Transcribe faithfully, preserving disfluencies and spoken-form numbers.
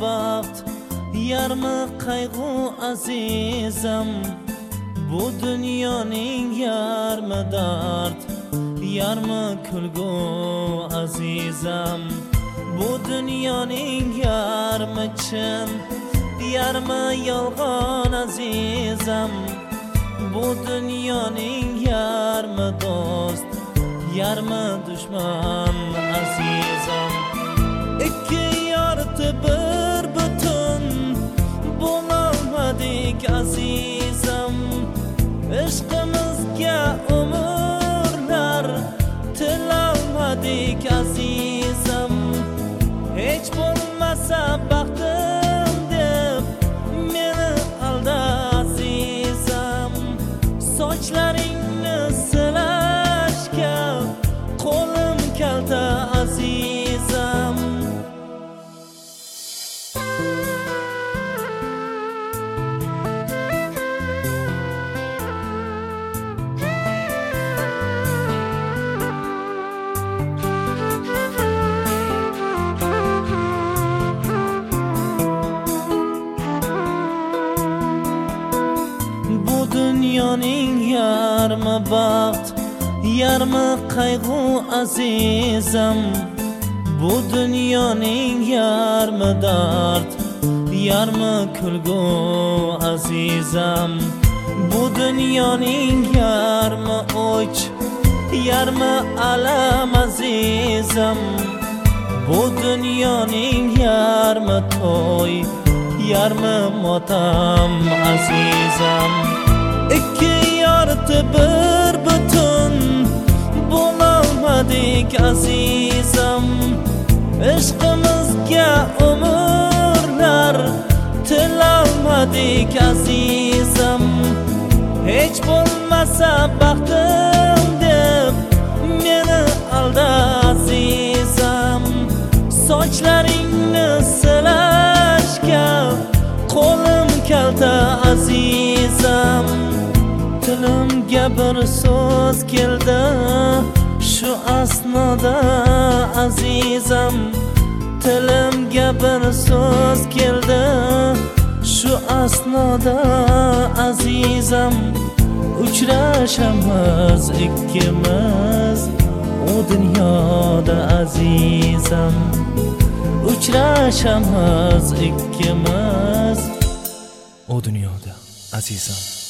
baxt, yarmi qayg'u azizam. Bu dunyoning yarmi dard, yarmi kulgu azizam. Bu dunyoning yarmi chin, yarmi yolg'on azizam. Bu dunyoning yarmi do'st, yarmi dushman azizam. Ikki yorti bir butun bo'lolmadik azizam. Ishqimizga umrlar tilolmadik azizam. Hech bo'lmasa baxtim deb meni alda azizam. Sochlaringni silashga qo'lim kalta azizam. Dunyoning yarmi baxt, yarmi qayg'u azizam. Bu dunyoning yarmi dard, yarmi kulgu azizam. Bu dunyoning yarmi o'ch, yarmi alam azizam. Bu dunyoning yarmi to'y, yarmi motam azizam. Ikki yorti bir butun bo'lolmadik azizam. Ishqimizga umrlar tilolmadik azizam. Hech bo'lmasa baxtim deb meni alda azizam. Sochlaringni silashga qo'lim kalta azizam. Tilimga bir so'z keldi shu asnoda azizam. Tilimga bir so'z keldi shu asnoda azizam. Uchrashamiz ikkimiz u dunyoda azizam. Uchrashamiz ikkimiz u dunyoda azizam.